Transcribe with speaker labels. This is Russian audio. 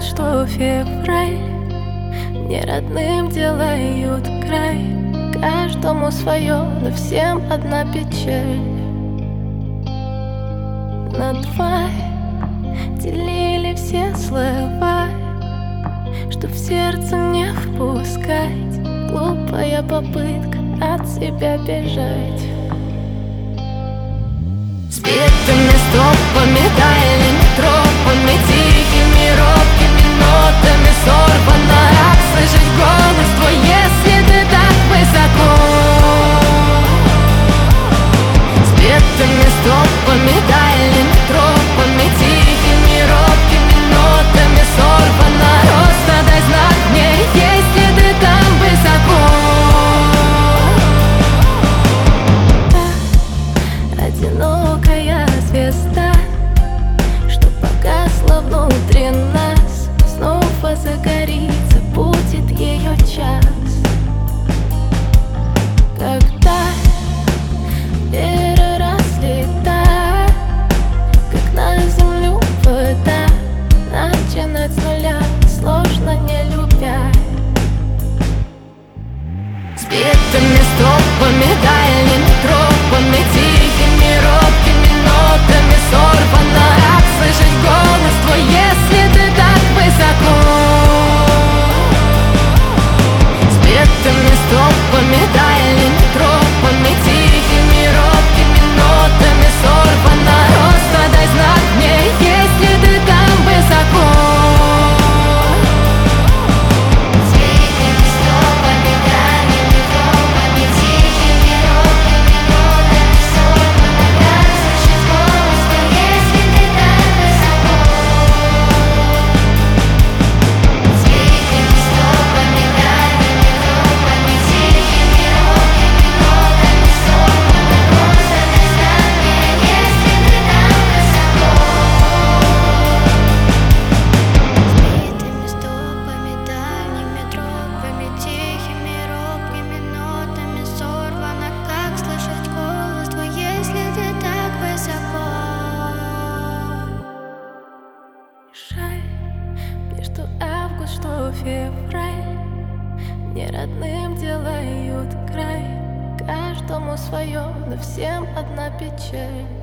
Speaker 1: что февраль не родным делают край. Каждому свое, но всем одна печаль. На два делили все слова, чтоб в сердце не впускать. Глупая попытка от себя бежать. Сбитыми стопами, дальними тропами, тихими, робкими нотами сорвано. Рад слышать голос твой, если ты так высоко. Сбитыми стопами, дальними тропами, тихими, робкими нотами сорвано. Просто дай знак мне, если ты там высоко. Одинокая звезда, что погасла внутри нас, снова загорится, будет ее час. Когда переросли так, как на землю вода, начинать с нуля сложно, не любя. Сбитыми стропами, дальними тропами, тихими, робкими нотами сорвано. Рад слышать голос твой, если ты так высоко. Сбитыми стропами, дальними тропами, тихими, робкими нотами сорвано. Просто дай знак мне, если ты там высоко. Что август, что февраль не родным делают край. Каждому свое, но всем одна печаль.